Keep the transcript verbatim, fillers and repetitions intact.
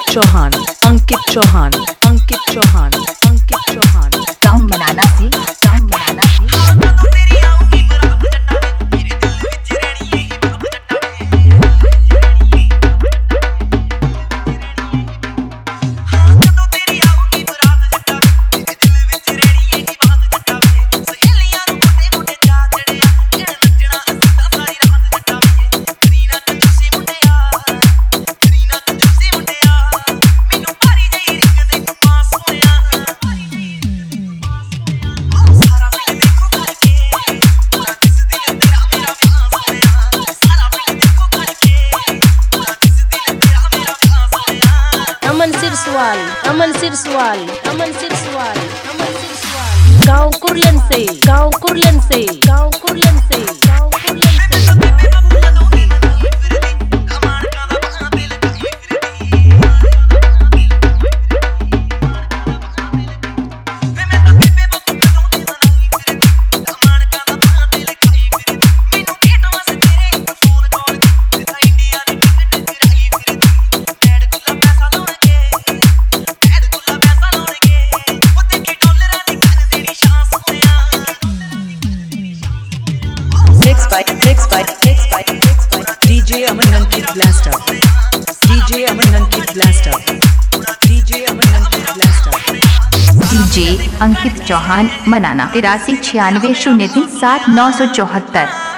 चौहान अंकित चौहान अंकित चौहान अंकित चौहान काम बनाना सी काम बनाना सी अमन सिरसवाल अमन सिरसवाल अमन सिरसवाल अमन सिरसवाल गाँव कुरलन से गाँव कुरलन से गाँव कुरलन से गाँव कुरलन से Mixed by mixed by mixed by mixed by D J Aman Ankit Blaster D J Aman Ankit Blaster D J Aman Ankit Blaster DJ अंकित चौहान मनाना तिरासी छियानवे शून्य तीन सात नौ सौ चौहत्तर।